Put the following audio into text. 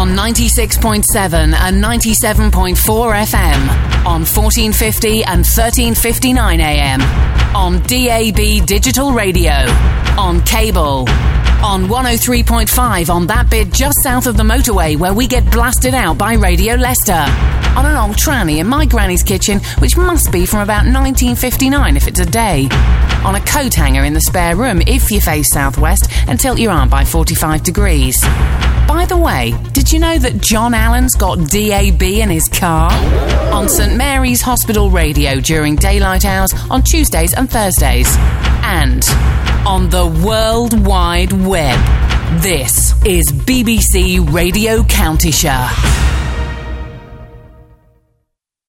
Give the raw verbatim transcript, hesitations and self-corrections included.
on ninety-six point seven and ninety-seven point four F M, on fourteen fifty and thirteen fifty-nine A M, on D A B digital radio, on cable, on one oh three point five on that bit just south of the motorway where we get blasted out by Radio Leicester, on an old tranny in my granny's kitchen, which must be from about nineteen fifty-nine if it's a day, on a coat hanger in the spare room if you face southwest and tilt your arm by forty-five degrees. By the way, did you know that John Allen's got D A B in his car? On St Mary's Hospital Radio during daylight hours on Tuesdays and Thursdays. And on the World Wide Web. This is B B C Radio Countyshire.